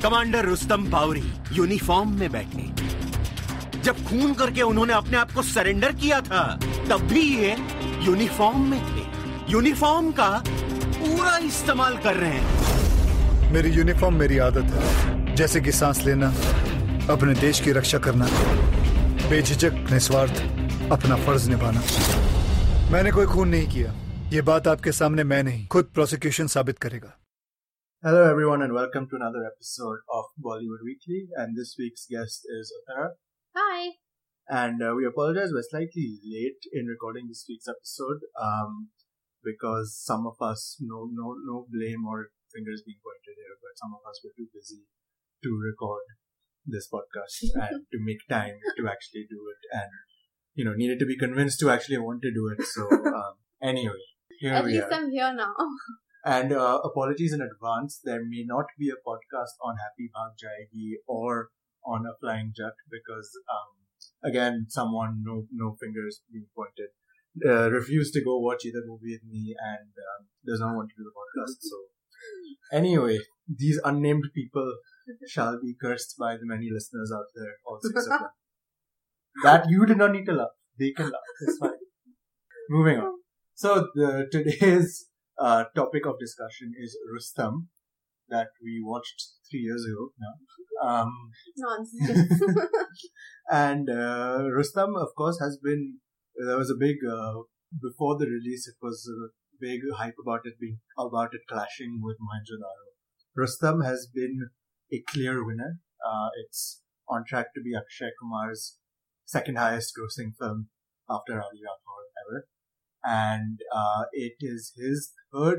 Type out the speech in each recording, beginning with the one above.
Commander Rustam Pavri uniform में बैठे। जब खून करके उन्होंने अपने आप को सरेंडर किया था, तब भी ये यूनिफॉर्म में थे। यूनिफॉर्म का पूरा इस्तेमाल कर रहे हैं। मेरी यूनिफॉर्म मेरी आदत है, जैसे कि सांस लेना, अपने देश की रक्षा करना, बेझिझक निस्वार्थ अपना फर्ज निभाना। मैंने कोई खून नहीं किया, ये बात आपके सामने मैं नहीं, खुद प्रोसिक्यूशन साबित करेगा। Hello everyone and welcome to another episode of Bollywood Weekly, and this week's guest is Uttara. Hi. And we apologize, we're slightly late in recording this week's episode because some of us, no blame or fingers being pointed here, but some of us were too busy to record this podcast and to make time to actually do it, and needed to be convinced to actually want to do it. So anyway, here At we least are. I'm here now. And apologies in advance, there may not be a podcast on Happy Bhag Jayegi or on A Flying Jet because, again, someone, no fingers being pointed, refused to go watch either movie with me and does not want to do the podcast. So, anyway, these unnamed people shall be cursed by the many listeners out there, all 6 of them. That you did not need to laugh. They can laugh. It's fine. Moving on. So, today's topic of discussion is Rustam, that we watched 3 years ago now. Nonsense. And Rustam, of course, there was a big, before the release, it was a big hype about it clashing with Mohenjo-daro. Rustam has been a clear winner. It's on track to be Akshay Kumar's second highest grossing film after Ali Rathore ever. And it is his third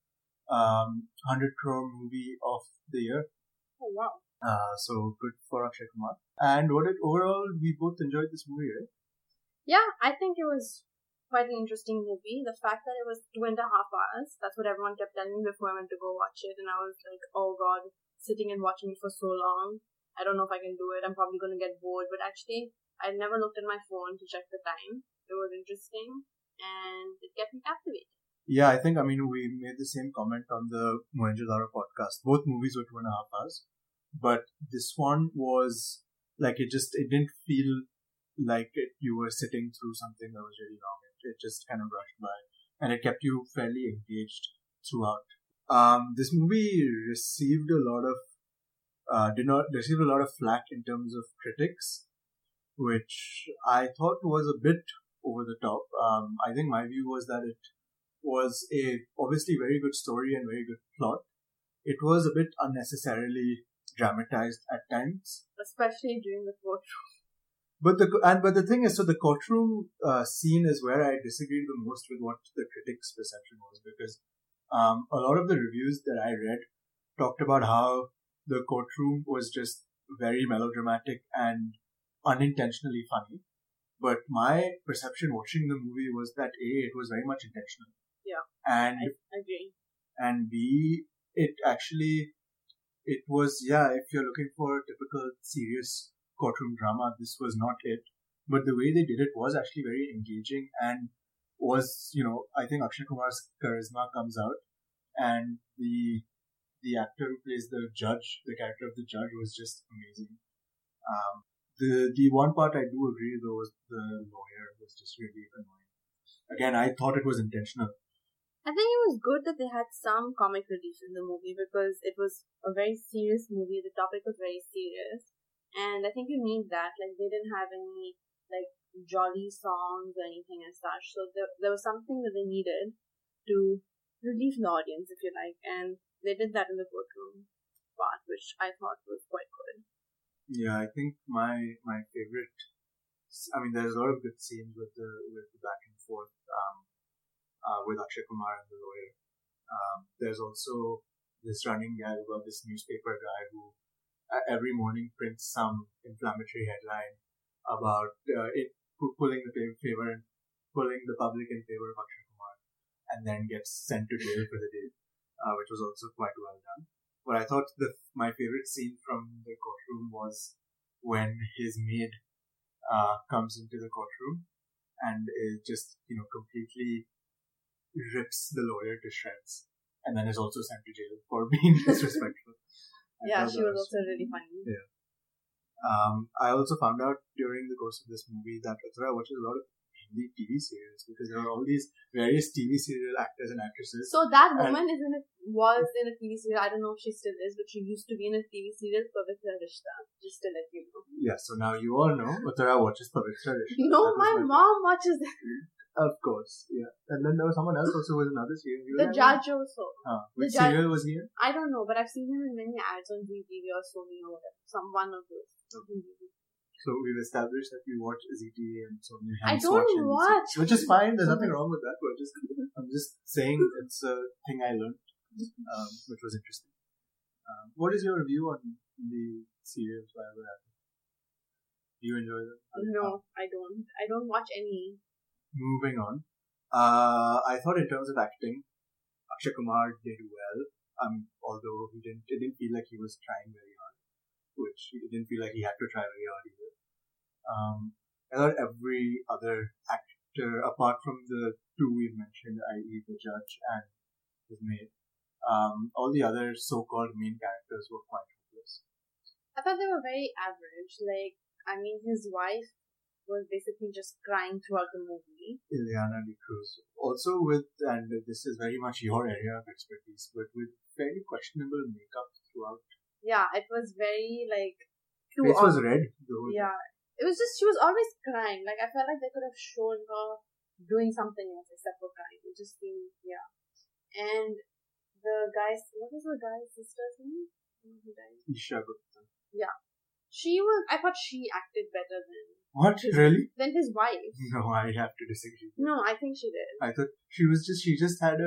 100 crore movie of the year. Oh, wow. So good for Akshay Kumar. And overall, we both enjoyed this movie, right? Yeah, I think it was quite an interesting movie. The fact that it was 2.5 hours, that's what everyone kept telling me before I went to go watch it. And I was like, oh God, sitting and watching it for so long. I don't know if I can do it. I'm probably going to get bored. But actually, I never looked at my phone to check the time. It was interesting. And it kept me captivated. Yeah, I think, we made the same comment on the Mohenjo-daro podcast. Both movies were 2.5 hours. But this one was, it didn't feel like you were sitting through something that was really long. It just kind of brushed by. And it kept you fairly engaged throughout. This movie received a lot of flack in terms of critics, which I thought was a bit over the top. I think my view was that it was a obviously very good story and very good plot. It was a bit unnecessarily dramatized at times, especially during the courtroom. But the thing is, so the courtroom scene is where I disagreed the most with what the critics' perception was, because a lot of the reviews that I read talked about how the courtroom was just very melodramatic and unintentionally funny. But my perception watching the movie was that A, it was very much intentional. Yeah. And I agree. And B, it was, if you're looking for a typical serious courtroom drama, this was not it. But the way they did it was actually very engaging and was, I think Akshay Kumar's charisma comes out, and the actor who plays the character of the judge was just amazing. The one part I do agree though was the lawyer was just really annoying. Again, I thought it was intentional. I think it was good that they had some comic relief in the movie because it was a very serious movie. The topic was very serious. And I think you need that. They didn't have any, jolly songs or anything as such. So there was something that they needed to relieve the audience, if you like. And they did that in the courtroom part, which I thought was quite good. Yeah, I think my favorite, there's a lot of good scenes with the back and forth, with Akshay Kumar and the lawyer. There's also this running gag about this newspaper guy who every morning prints some inflammatory headline about pulling the public in favor of Akshay Kumar, and then gets sent to jail for the day, which was also quite well done. But I thought my favorite scene from the courtroom was when his maid comes into the courtroom and is just completely rips the lawyer to shreds, and then is also sent to jail for being disrespectful. Yeah, thought she that was also really funny. Yeah. I also found out during the course of this movie that Athura watches a lot of Hindi TV serials because there are all these various TV serial actors and actresses. So that woman was in a TV serial. I don't know if she still is, but she used to be in a TV serial, Pavitra Rishta. Just to let you know. Yeah, so now you all know Athura watches Pavitra Rishta. No, my mom watches it. Of course, yeah. And then there was someone else also who was another serial. The judge also. Which serial was he in? I don't know, but I've seen him in many ads on ZTV or Sony or whatever. One of those. So we've established that we watch ZTV and Sony. I don't watch. Which is fine. There's nothing wrong with that. But I'm just saying it's a thing I learned, which was interesting. What is your view on the serials? Do you enjoy them? No, I don't. I don't watch any. Moving on. I thought in terms of acting, Akshay Kumar did well. Although it didn't feel like he was trying very hard, which he didn't feel like he had to try very hard either. I thought every other actor, apart from the two we've mentioned, i.e. the judge and his maid, all the other so-called main characters were quite hopeless. I thought they were very average. His wife was basically just crying throughout the movie. Ileana D'Cruz. Also and this is very much your area of expertise, but with fairly questionable makeup throughout. Yeah, it was very face was red. Yeah. It was just, she was always crying. I felt like they could have shown her doing something else except for crying. It just seemed, yeah. And the guy's, what was the guy's sister's name? Isha Gupta. Yeah. I thought she acted better than... What? Really? Than his wife. No, I have to disagree. No, I think she did. I thought she just had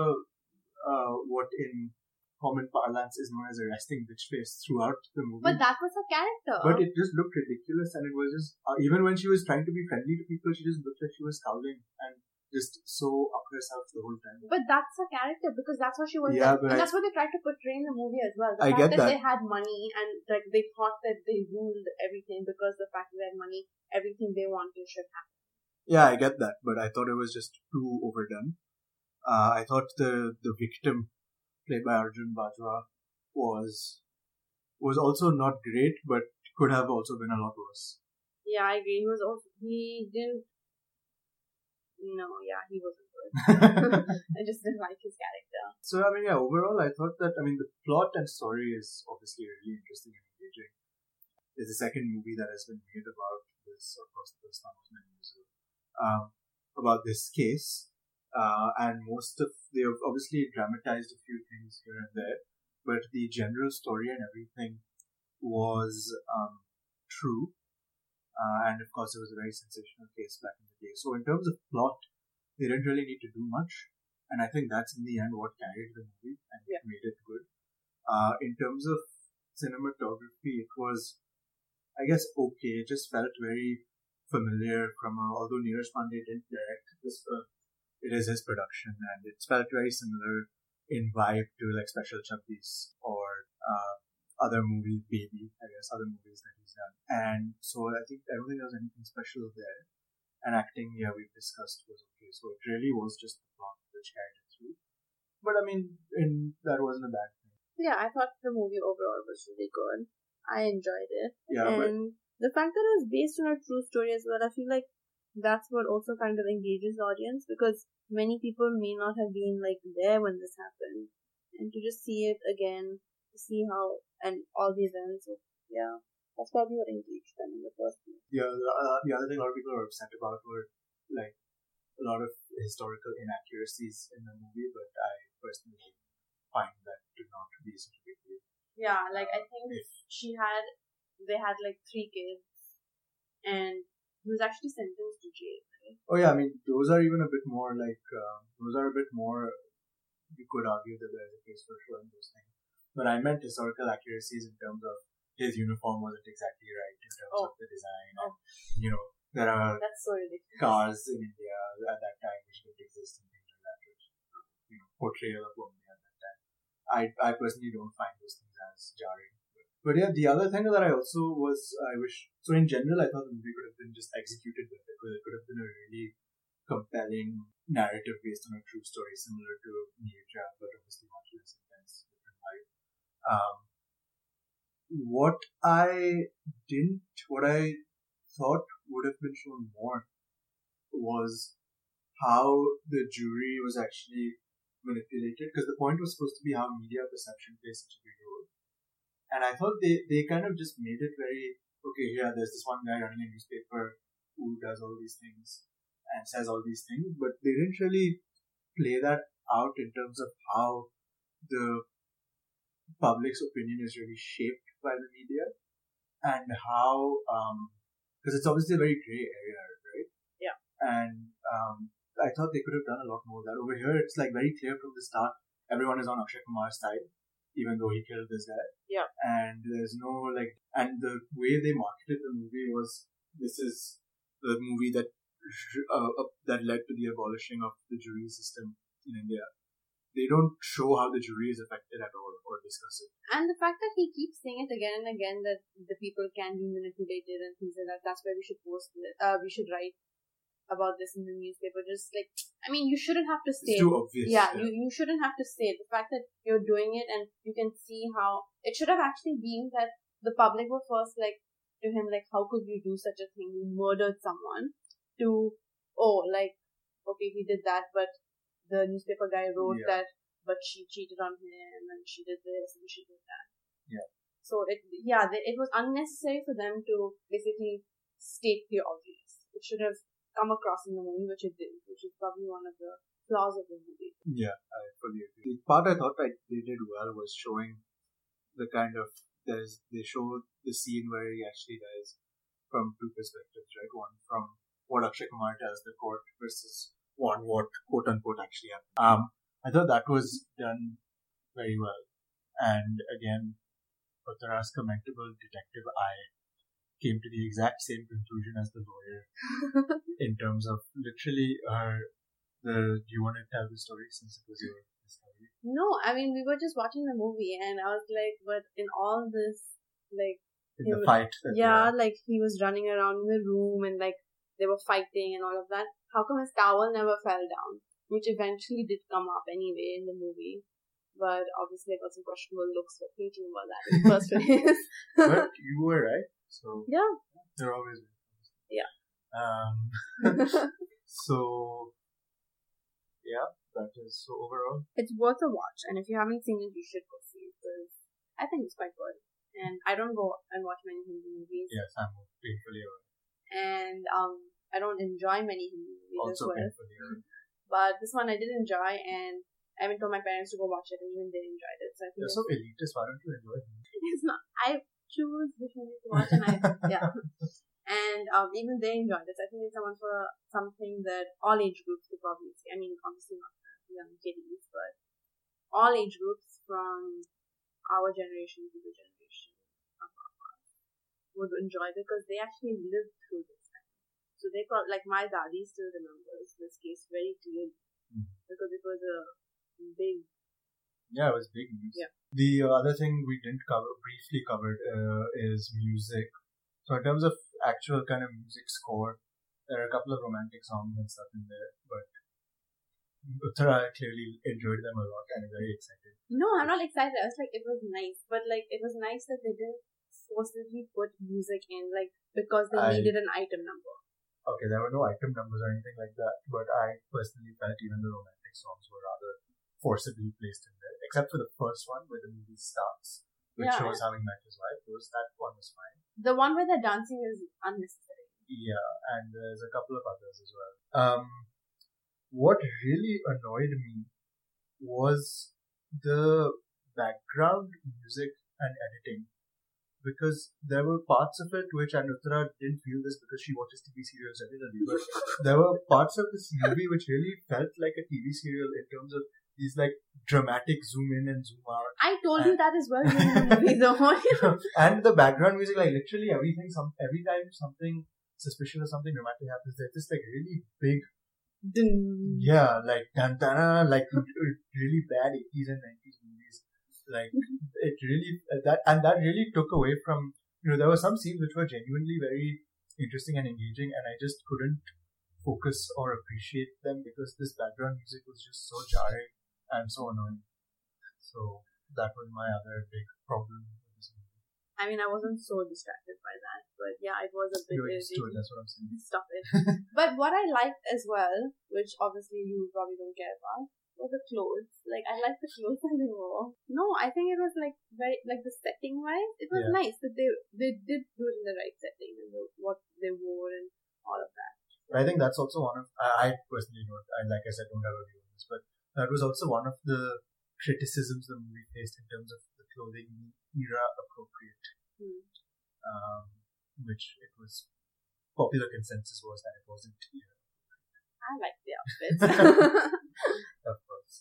what in common parlance is known as a resting bitch face throughout the movie. But that was her character. But it just looked ridiculous, and it was just even when she was trying to be friendly to people, she just looked like she was scowling and just so up herself the whole time. But that's her character because that's what she was. Yeah, and that's what they tried to portray in the movie as well. I get that they had money and they thought that they ruled everything because the fact that they had money, everything they wanted should happen. Yeah, I get that, but I thought it was just too overdone. I thought the victim, played by Arjun Bajwa, was also not great, but could have also been a lot worse. Yeah, I agree. He wasn't good. I just didn't like his character. So, overall, I thought that, the plot and story is obviously really interesting and engaging. There's a second movie that has been made about this, of course, the first one was many years ago, about this case. And they have obviously dramatized a few things here and there, but the general story and everything was true. And of course, it was a very sensational case back in the day. So in terms of plot, they didn't really need to do much. And I think that's in the end what carried the movie and made it good. In terms of cinematography, it was, I guess, okay. It just felt very familiar although Neeraj Pandey didn't direct this film. It is his production, and it felt very similar in vibe to Special Chabbis or other movies, Baby, I guess, other movies that he's done. And so I don't think there was anything special there. And acting, we've discussed was okay. So it really was just the plot which carried it through. But that wasn't a bad thing. Yeah, I thought the movie overall was really good. I enjoyed it. Yeah, and the fact that it was based on a true story as well, I feel like that's what also kind of engages the audience because many people may not have been there when this happened. And to just see it again, to see how, and all the events, that's probably what engaged them in the first place. Yeah, the other thing a lot of people were upset about were a lot of historical inaccuracies in the movie, but I personally find that to not be such a big deal. Yeah, I think they had 3 kids, and he was actually sentenced to jail, right? Oh yeah, those are even a bit more you could argue that there's a case for showing those things. But I meant historical accuracies in terms of his uniform wasn't exactly right in terms of the design. And, there are that's so ridiculous. Cars in India at that time which didn't exist and things like that, which, portrayal of women at that time. I personally don't find those things as jarring. But yeah, the other thing that I wish, so in general, I thought the movie could have been just executed better because it could have been a really compelling narrative based on a true story similar to Neerja, but obviously much less intense, different vibe. what I thought would have been shown more was how the jury was actually manipulated, because the point was supposed to be how media perception plays such a big role. And I thought they kind of just made it very, okay, yeah, there's this one guy running a newspaper who does all these things and says all these things, but they didn't really play that out in terms of how the public's opinion is really shaped by the media, and how, because it's obviously a very gray area, right? Yeah. And I thought they could have done a lot more of that. Over here, it's like very clear from the start, everyone is on Akshay Kumar's side, even though he killed this guy. Yeah. And there's no and the way they marketed the movie was, this is the movie that led to the abolishing of the jury system in India. They don't show how the jury is affected at all or discuss it. And the fact that he keeps saying it again and again that the people can be manipulated and things like that, that's why we should we should write about this in the newspaper. Just like, I mean, you shouldn't have to say it's too obvious. Yeah, you shouldn't have to say it. The fact that you're doing it and you can see how it should have actually been that the public were first like to him, like, how could you do such a thing? You murdered someone. To, oh, like, okay, he did that, but the newspaper guy wrote that, but she cheated on him and she did this and she did that. Yeah. So it was unnecessary for them to basically state the obvious. It should have come across in the movie, which it didn't, which is probably one of the flaws of the movie. Yeah, I fully agree. The part I thought they did well was showing the kind of, they show the scene where he actually dies from two perspectives, right? One from what Akshay Kumar tells the court versus what quote unquote actually happened. I thought that was done very well. And again, Uttara's commendable detective eye came to the exact same conclusion as the lawyer in terms of literally do you want to tell the story since it was your discovery? No, I mean, we were just watching the movie and I was like, but in all this, like, in the fight. Like he was running around in the room and like they were fighting and all of that. How come his towel never fell down? Which eventually did come up anyway in the movie. But obviously I got some questionable looks for thinking about that in the first place. But you were right. So yeah. They're always right. Yeah. So yeah, that is so overall. It's worth a watch, and if you haven't seen it, you should go see it because I think it's quite good. And I don't go and watch many Hindi movies. Yes, I'm painfully aware. And I don't enjoy many Hindi movies also as well. Painfully aware. But this one I did enjoy, and I even told my parents to go watch it, and even they enjoyed it. So I think you're so elitist. Why don't you enjoy it? It's not. I choose which movie to watch, and and even they enjoyed it. So I think it's something that all age groups could probably see. I mean, obviously not the young kiddies, but all age groups from our generation to the generation of us would enjoy it because they actually lived through this time. So they thought, like my daddy still remembers this case very clearly because it was a big. Yeah, it was big news. Yeah. The other thing we didn't briefly covered is music. So in terms of actual kind of music score, there are a couple of romantic songs and stuff in there, but Uttara clearly enjoyed them a lot and is very excited. No, I'm not excited. I was like, it was nice, but like it was nice that they didn't forcibly put music in, like because they needed an item number. Okay, there were no item numbers or anything like that, but I personally felt even the romantic songs were rather forcibly placed in there, except for the first one where the movie starts, which shows how he met his wife. That one was fine. The one where they're dancing is unnecessary. Yeah, and there's a couple of others as well. What really annoyed me was the background music and editing, because there were parts of it which, and Uttara didn't feel this because she watches TV serials regularly, but there were parts of this movie which really felt like a TV serial in terms of these like dramatic zoom in and zoom out. I told you that as well during the movie though. And the background music, like literally every time something suspicious or something dramatic happens, there's this like really big yeah, like dun-dun, like really bad 80s and 90s movies. Like it really that really took away from, there were some scenes which were genuinely very interesting and engaging, and I just couldn't focus or appreciate them because this background music was just so jarring and so annoying. So that was my other big problem with this movie. I mean, I wasn't so distracted by that, but yeah, it was a bit You're used to it, irritating. that's what I'm saying. Stop it. But what I liked as well, which obviously you probably don't care about, were the clothes. Like, I liked the clothes that they wore. No, I think it was like very, like the setting wise, it was Yeah. nice that they did do it in the right setting and what they wore and all of that. I think that's also one of, I personally don't, like I said, don't have a view on this, but that was also one of the criticisms the movie faced in terms of the clothing being era appropriate, which it was, popular consensus was that it wasn't era. I like the outfits. Of course.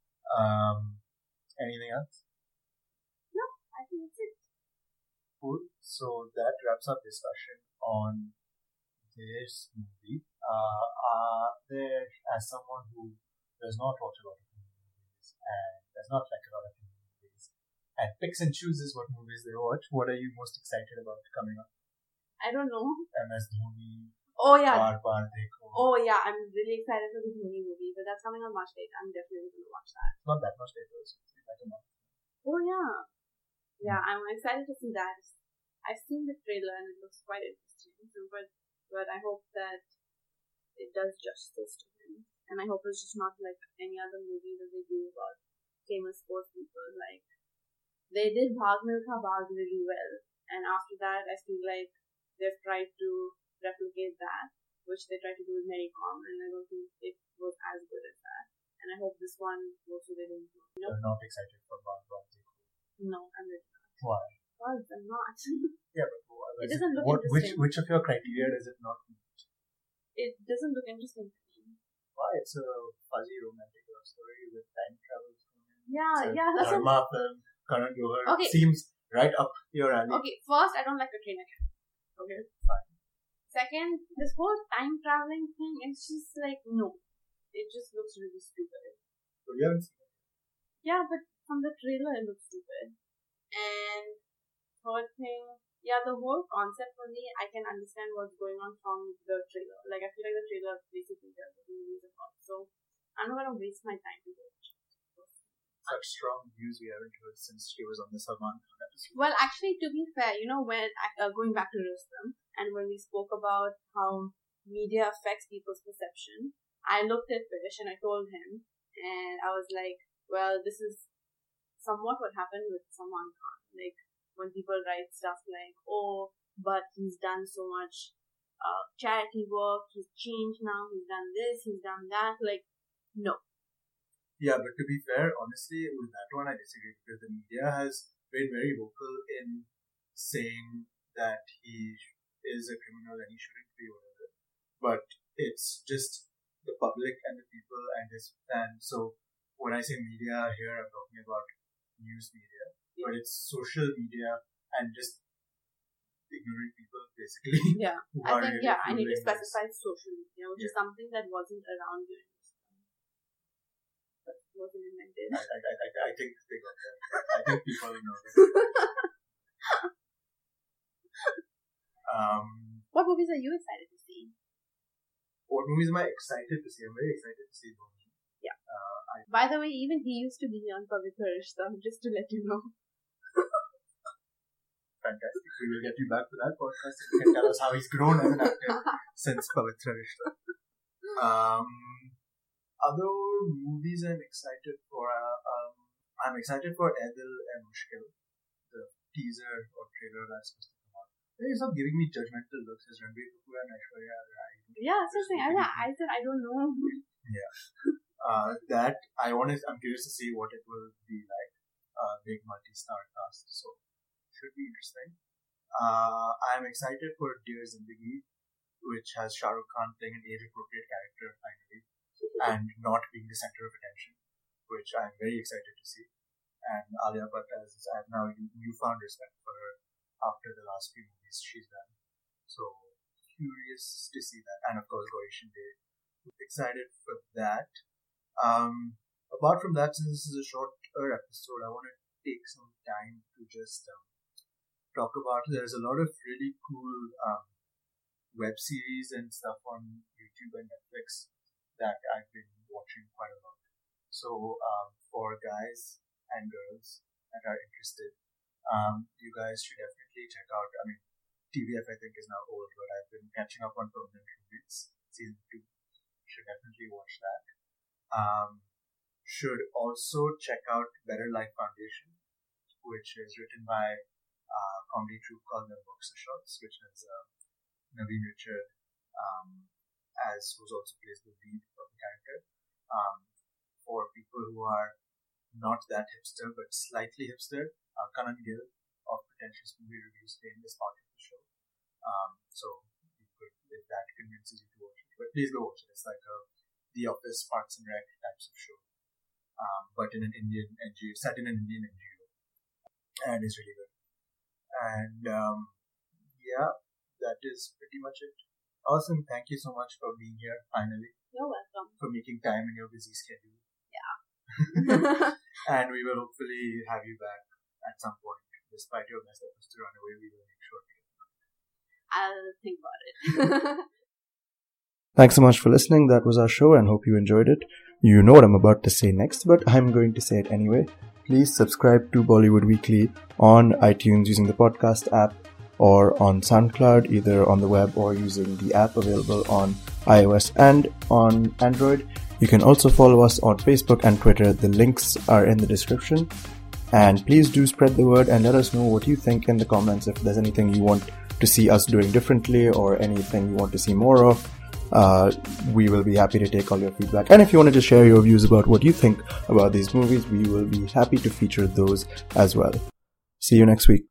Anything else? No, I think that's it. Cool. So that wraps up discussion on this movie. There, as someone who does not watch a lot of movies and does not like a lot of movies and picks and chooses what movies they watch, what are you most excited about coming up? I don't know. MS Dhoni, Oh yeah. Baar Baar Dekho. Oh yeah, I'm really excited for the Dhoni movie, but that's coming on March 8th. I'm definitely going to watch that. Not that much later, so it's like a month. Oh yeah. Yeah, I'm excited to see that. I've seen the trailer and it looks quite interesting. But I hope that it does justice to him. And I hope it's just not like any other movie that they do about famous sports people. Like, they did Bhag Milkha Bhag really well. And after that, I feel like they've tried to replicate that, which they tried to do with Mary Kom, and I don't think it was as good as that. And I hope this one also they don't do. You know? You're not excited for Baar Baar Dekho. No, I'm really not. Why? Because I'm not. Yeah, but why? It doesn't look interesting. Which of your criteria does it not meet? It doesn't look interesting to me. Why? It's a fuzzy romantic love story with time travel. Yeah, that's Dharma film, Karan Johar. Okay. Seems right up your alley. Okay, first, I don't like Katrina Kaif. Okay, Fine. Second, this whole time traveling thing, it's just like, no. It just looks really stupid. But you haven't seen it. Yeah, but from the trailer, it looks stupid. And third thing, yeah, the whole concept for me, I can understand what's going on from the trailer. Like, I feel like the trailer basically tells what the movie is about. So, I'm not gonna waste my time to watch it. Such strong views we haven't heard since she was on the Salman Khan episode. Well, actually, to be fair, you know, when going back to Rustam, and when we spoke about how media affects people's perception, I looked at Fish and I told him, and I was like, well, this is somewhat what happened with Salman Khan. Like, when people write stuff like, oh, but he's done so much charity work, he's changed now, he's done this, he's done that. Like, no. Yeah, but to be fair, honestly, with that one I disagree because the media has been very vocal in saying that he is a criminal and he shouldn't be whatever. But it's just the public and the people and his fans. So when I say media here, I'm talking about news media. Yeah. But it's social media and just ignorant people, basically. Yeah. who I are think, really I need to fueling this. specify social media, which is something that wasn't around during this time. But wasn't invented. I think they got that. I think people know that. What movies are you excited to see? What movies am I excited to see? I'm very excited to see Dhoni. Yeah. By the way, even he used to be on Pavitra Rishta, just to let you know. Fantastic. We will get you back to that podcast and you can tell us how he's grown as an actor since Pavitra Rishta. Other movies I'm excited for, I'm excited for Edil and Mushkil, the teaser or trailer that's supposed to come out. They stop giving me judgmental looks as Ranbir Kapoor and Aishwarya Rai. Yeah, that's the thing. I said I don't know. Yeah. I'm curious to see what it will be like. Big multi-star cast, so should be interesting. I'm excited for Dear Zindagi, which has Shah Rukh Khan playing an age-appropriate character finally, and not being the center of attention, which I'm very excited to see. And Alia Bhatt, as I have now newfound respect for her after the last few movies she's done. So curious to see that, and of course Gauri Shinde. Excited for that. Apart from that, since this is a shorter episode, I want to take some time to just talk about. There's a lot of really cool web series and stuff on YouTube and Netflix that I've been watching quite a lot. So for guys and girls that are interested, you guys should definitely definitely check out. I mean, TVF I think is now old, but I've been catching up on Permanent Roommates season 2. Should definitely watch that. Should also check out Better Life Foundation, which is written by a comedy troupe called The Boxer Shots, which has Naveen Richard, who's also plays the lead of the character. For people who are not that hipster but slightly hipster, Kanan Gill of Pretentious Movie Reviews fame is part of the show. So you could, if that convinces you to watch it, but please go watch it. It's like a The Office, Parks and Rec types of show, but in an Indian NGO, set in an Indian NGO, and it's really good. And yeah, that is pretty much it. Awesome, thank you so much for being here. Finally, you're welcome. For making time in your busy schedule. Yeah. And we will hopefully have you back at some point, despite your mess efforts to run away. We will make sure. I'll think about it. Thanks so much for listening. That was our show and hope you enjoyed it. You know what I'm about to say next, but I'm going to say it anyway. Please subscribe to Bollywood Weekly on iTunes using the podcast app or on SoundCloud, either on the web or using the app available on iOS and on Android. You can also follow us on Facebook and Twitter. The links are in the description. And please do spread the word and let us know what you think in the comments. If there's anything you want to see us doing differently or anything you want to see more of, we will be happy to take all your feedback. And if you wanted to share your views about what you think about these movies, we will be happy to feature those as well. See you next week.